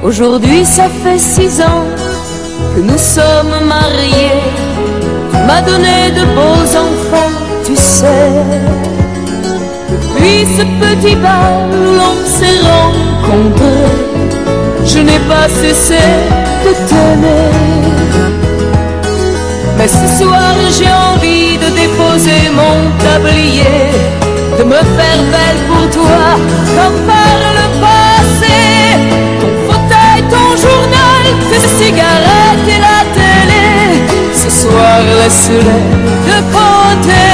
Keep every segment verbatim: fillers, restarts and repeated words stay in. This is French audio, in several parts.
Aujourd'hui ça fait six ans que nous sommes mariés. Tu m'as donné de beaux enfants, tu sais. Depuis ce petit bal où l'on s'est rencontrés, je n'ai pas cessé de t'aimer. Mais ce soir j'ai envie de déposer mon tablier, de me faire belle pour toi comme par le passé. Ton fauteuil, ton journal, tes cigarettes et la télé, ce soir laisse-les de côté.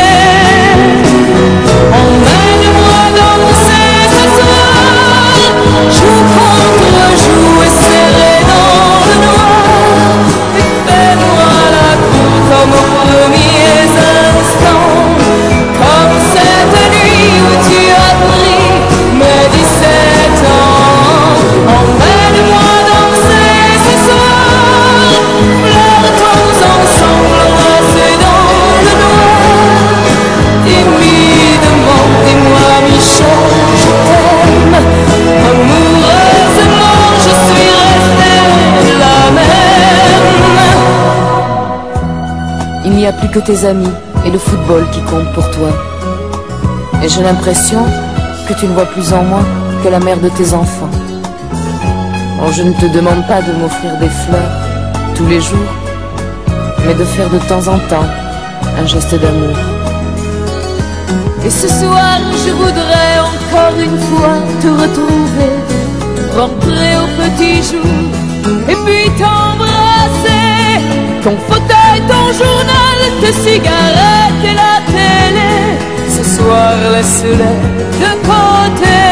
Emmène-moi danser ce soir, joue contre joue et serré dans le noir, et fais-moi la cour comme aux premiers instants, comme cette nuit où tu as pris mes dix-sept ans. Emmène-moi danser ce soir, flirtons ensemble, embrassés dans le noir. Timidement, dis-moi Michel, je t'aime. Amoureusement, je suis restée la même. Il n'y a plus que tes amis et le football qui comptent pour toi. Et j'ai l'impression que tu ne vois plus en moi que la mère de tes enfants. Oh, je ne te demande pas de m'offrir des fleurs tous les jours, mais de faire de temps en temps un geste d'amour. Et ce soir, je voudrais encore une fois te retrouver, rentrer au petit jour et puis t'embrasser. Ton fauteuil, ton journal, tes cigarettes et la télé, ce soir laisse-les de côté.